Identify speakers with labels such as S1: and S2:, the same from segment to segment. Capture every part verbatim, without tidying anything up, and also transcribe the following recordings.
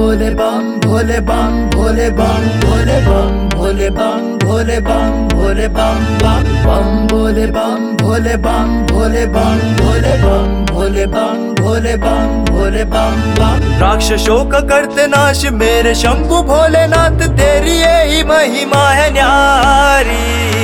S1: भोले बम भोले बम भोले बम भोले बम भोले बम भोले बम भोले बम बम बम भोले बम भोले बम भोले बम भोले बम भोले बम भोले बम भोले बम बम।
S2: राक्षसों का करते नाश मेरे शंभु भोलेनाथ, तेरी यही महिमा है न्यारी।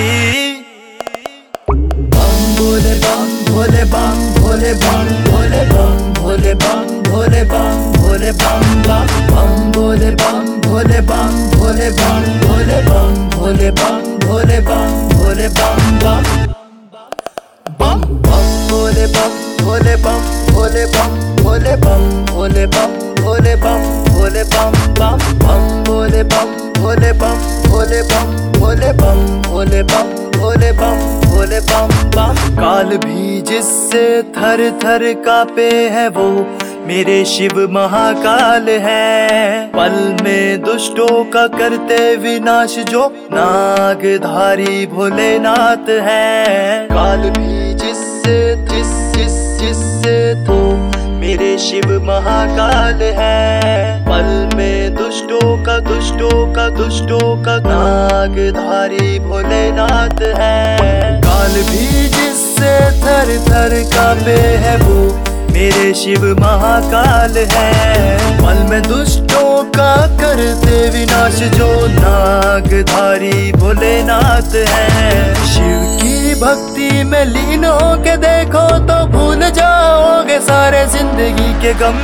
S1: बम भोले बम भोले बम भोले बम भोले बम भोले बम भोले बम भोले बम बम बम भोले बम भोले बम भोले बम भोले बम भोले बम भोले बम भोले बम बम बम बम भोले बम भोले बम भोले बम भोले बम भोले बम भोले बम भोले बम बम बम भोले बम भोले बम भोले बम भोले बम भोले बम भोले बम भोले बम बम।
S2: काल भी जिससे थर थर कापे है वो मेरे शिव महाकाल है। पल में दुष्टों का करते विनाश जो नागधारी भोलेनाथ है। काल भी जिससे जिस जिस जिससे तो मेरे शिव महाकाल है। पल में दुष्टों का दुष्टों का दुष्टों का नागधारी भोलेनाथ है। काल भी जिससे थर थर कांपे है वो मेरे शिव महाकाल है। पल में दुष्टों का करते विनाश जो नागधारी भोलेनाथ है। शिव की भक्ति में लीन होके देखो तो भूल जाओगे सारे जिंदगी के गम।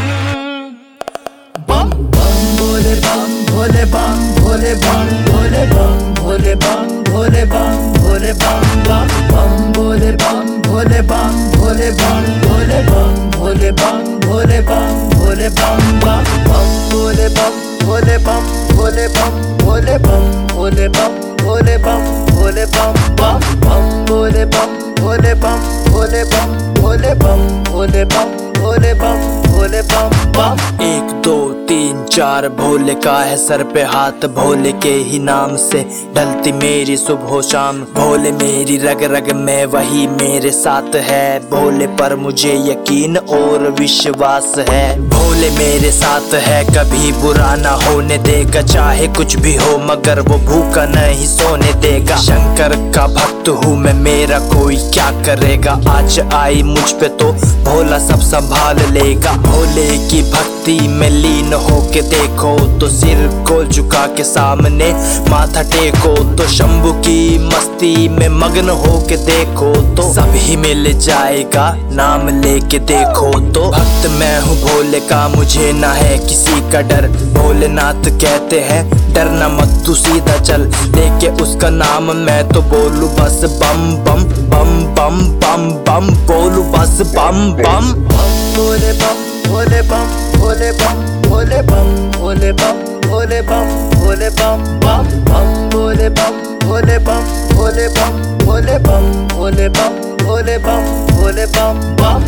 S1: बम बम भोले बम भोले बम भोले बम भोले बम भोले बम भोले बम भोले बम बम बम भोले बम भोले बम भोले बम भोले बम भोले बम भोले बम भोले बम बम बम भोले बम भोले बम भोले बम भोले बम भोले बम भोले बम भोले बम बम बम भोले बम भोले बम भोले बम भोले बम भोले बम भोले बम भोले बम बम।
S2: एक दो तीन चार भोले का है सर पे हाथ, भोले के ही नाम से ढलती मेरी सुबह शाम। भोले मेरी रग रग में वही मेरे साथ है, भोले पर मुझे यकीन और विश्वास है। भोले मेरे साथ है कभी बुरा ना होने देगा, चाहे कुछ भी हो मगर वो भूखा नहीं सोने देगा। शंकर का भक्त हूँ मैं, मेरा कोई क्या करेगा। आज आई मुझ पे तो भोला सब संभाल लेगा। भोले की भक्ति में लीन होके देखो तो सिर को झुका के सामने माथा टेको तो शंभू की मस्ती में मग्न होके देखो तो सब ही मिल जाएगा। नाम लेके देखो तो भक्त मैं हूँ भोले का, मुझे ना है किसी का डर। भोलेनाथ कहते हैं डरना मत तू सीधा चल, लेके उसका नाम मैं तो बोलू बस बम बम बम बम बम बम बोलू बस बम बम।
S1: भोले बम भोले बम भोले बम भोले बम भोले बम भोले बम भोले बम बम बम भोले बम भोले बम भोले बम भोले बम भोले बम भोले बम भोले बम बम।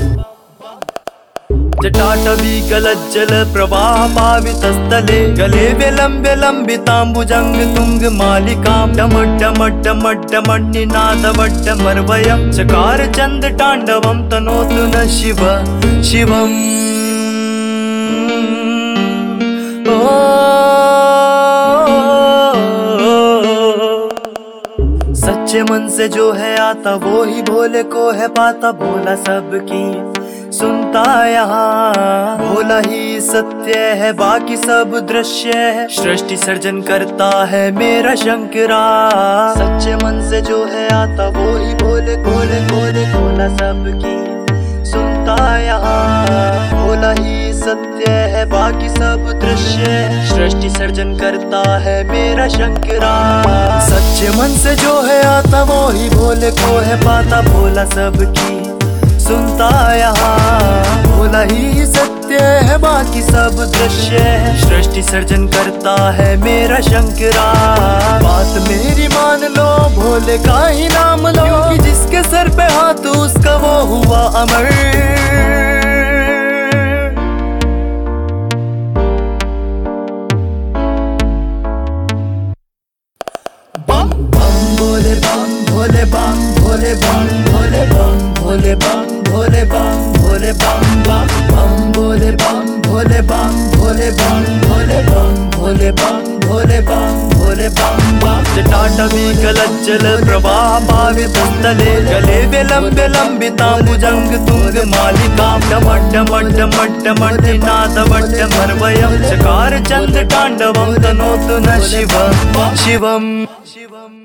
S2: जटाटवी गलज्जल प्रवाह पावितस्थले, गले विलम्ब्य लम्बिताम्बुजंग तुंग मालिकां। डमड् डमड् डमड् डमड् निनादवड्डमर्वयं, चकार चंद तांडवं तनोतु न शिव शिवम्। सच्चे मन से जो है आता वो ही भोले को है पाता। भोला सबकी सुनता यहाँ, भोला ही सत्य है बाकी सब दृश्य है। सृष्टि सर्जन करता है मेरा शंकरा। सच्चे मन से जो है आता वो ही भोले भोले भोले भोला सबकी सुनता यहाँ। भोला ही सत्य है बाकी सब दृश्य है। सृष्टि सर्जन करता है मेरा शंकरा। सच्चे मन से जो है आता वो ही भोले को है पाता। भोला सबकी सुनता यहाँ, भोला ही सत्य है बाकी सब दृश्य है। सृष्टि सर्जन करता है मेरा शंकरा। बात मेरी मान लो भोले का ही नाम लो, क्योंकि जिसके सर पे हाथ उसका वो हुआ अमर।
S1: बम बम भोले बम भोले बम भोले बम भोले बम भोले बम भोले बम भोले बम बम बम भोले बम भोले बम भोले बम भोले बम भोले बम भोले बम भोले बम बम
S2: जटाटवी गलज्जल प्रवाह पावितस्थले गले विलम्ब लम्बिताम्बुजङ्ग तुङ्ग मालिका डमड् डमड् डमड् डमड् नादवड्डमर्वयं चकार चन्द्र ताण्डवं तनोतु न शिवं शिवं शिवम्।